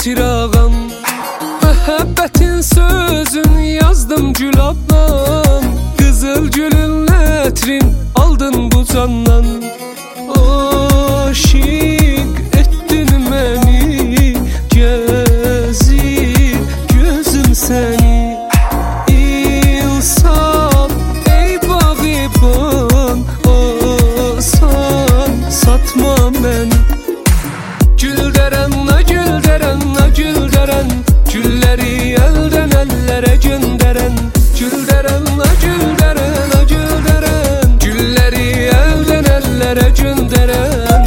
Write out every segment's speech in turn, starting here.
çırağım. Məhəbbətin sözün yazdım gül ablam. Qızıl gülün ətrin aldın bu candan. Aşık ettin məni, gəzir gözüm səni. İnsaf ey bağıban, asan satma məni. Güldərən, güldərən, güldərən, gülləri əldən əllərə göndərən. Güldərən, güldərən, güldərən, gülləri əldən əllərə göndərən.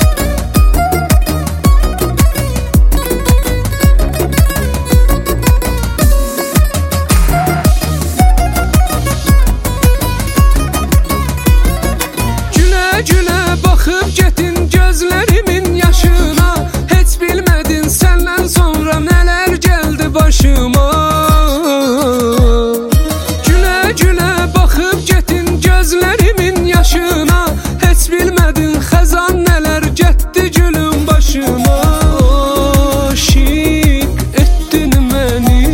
Gülə gülə baxıb getdin gözlərimin yaşına. Heç bilmədin səndən sonra nələr gəldi başıma. Gülə gülə baxıb getdin gözlərimin yaşına. Heç bilmədin xəzan nələr getdi gülün başına. Aşık etdin məni,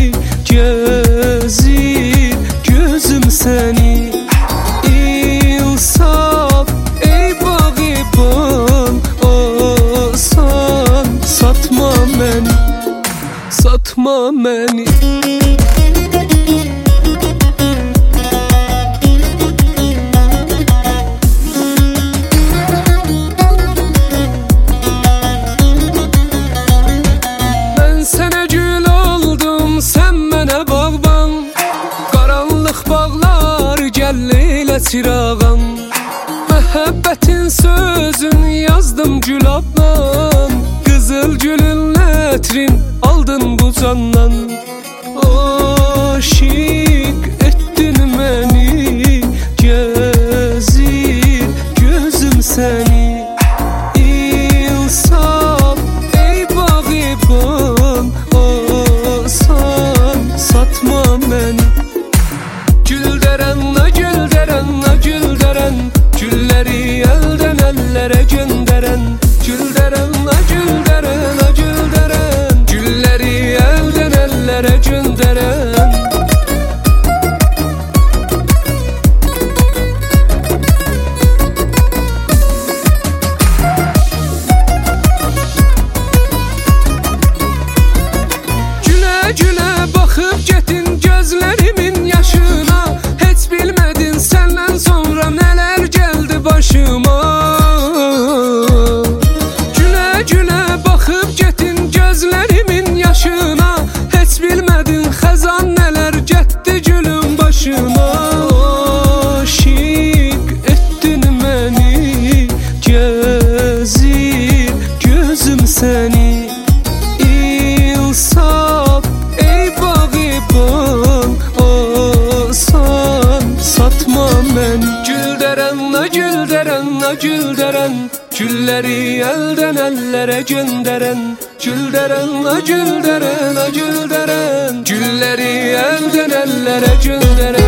gəzir gözüm səni. İnsaf ey bağıban, asan satma məni, satma məni. Mən sənə gül oldum, sən mənə bağban. Qaranlıq bağlar gəl elə çırağım. Məhəbbətin sözün yazdım gül ablam. Qızıl gülün ətrin aldın bu candan. Aşık etdin məni, gəzir gözüm səni. İnsaf ey bağıban, asan satma məni. Güldərən, güldərən, güldərən, gülləri əldən əllərə göndərən. Güldərən, güldərən, güldərən, gülləri əldən əllərə göndərən. Gülə gülə baxıb getdin gözlərimin yaşına. Heç bilmədin səndən sonra nələr gəldi başıma. Gülə gülə baxıb getdin gözlərimin yaşına. Heç bilmədin xəzan nələr getdi gülün başına. Aşık etdin məni, gəzir gözüm səni. İnsaf ey bağıban, asan satma məni. Güldərən, güldərən, güldərən, gülləri əldən əllərə göndərən. Güldərən, güldərən, güldərən, gülləri əldən əllərə göndərən.